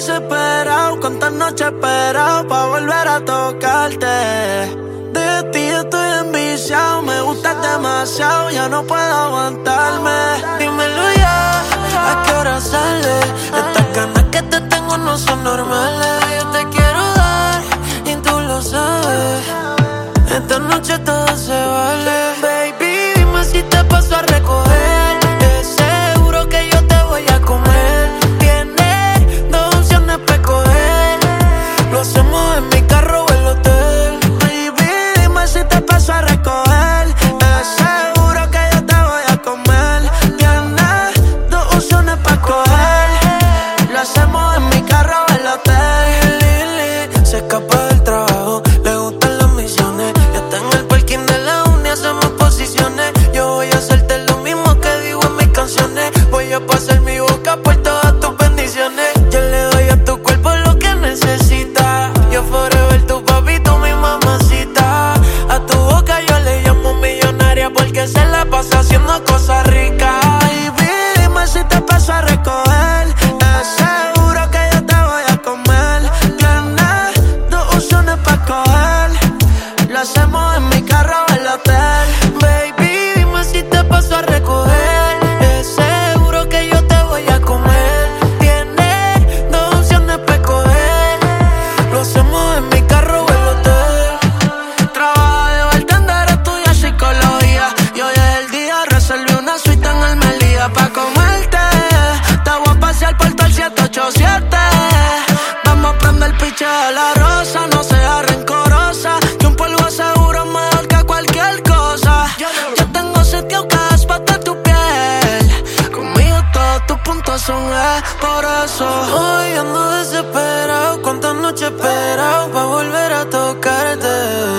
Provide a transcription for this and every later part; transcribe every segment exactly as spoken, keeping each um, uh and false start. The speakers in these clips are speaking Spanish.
desesperado, cuántas noches he esperado pa' volver a tocarte. De ti estoy enviciado, me gustas demasiado, ya no puedo aguantarme. Dímelo ya, ¿a qué hora sale? Estas ganas que te tengo no son normales. Yo te quiero dar y tú lo sabes. Esta noche todo se vale. Baby, dime si te paso a recoger. Es seguro que yo te voy a comer. Tienes dos opciones para escoger. Lo hacemos en mi carro o el hotel. Baby, dime si te paso a recoger. Es seguro que yo te voy a comer. Tienes dos opciones para escoger. Lo hacemos en mi carro o el hotel. Lili se escapa del trabajo, le gustan las misiones. Ya está en el parking de la uni, hacemos posiciones. Yo voy a hacerte lo mismo que digo en mis canciones. Voy a pasar mi boca por todas tus bendiciones. Yo le doy a tu cuerpo lo que necesita. Yo forever tu papi, tú mi mamacita. A tu boca yo le llamo millonaria porque se la pasa haciendo cosas ricas. Baby, dime si te paso a recoger. Es seguro que yo te voy a comer. Tienes dos opciones para escoger. Lo hacemos en mi carro o el hotel. Baby, dime si te paso a recoger. Es seguro que yo te voy a comer. Tienes dos opciones para escoger. Lo hacemos en mi carro o el hotel. Trabaja de bartender, estudia psicología. Y hoy es el día, reservé una suite en el Melía pa' comerte. Te voy a pasear por todo el siete ocho siete. Vamos a prender el piche a la rosa. No seas rencorosa, que un polvo seguro es mejor que cualquier cosa. Yo tengo sentido cada espata de tu piel. Conmigo todos tus puntos son E, por eso hoy ando desesperado. Cuántas noches he esperado pa' volver a tocarte.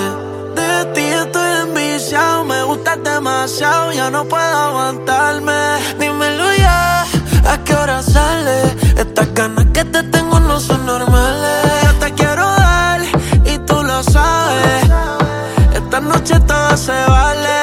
De ti estoy enviciado, me gustas demasiado, ya no puedo aguantarme. Dímelo ya, ¿a qué hora sale? Estas ganas que te tengo no son normales. Yo te quiero dar y tú lo sabes. Esta noche todo se vale.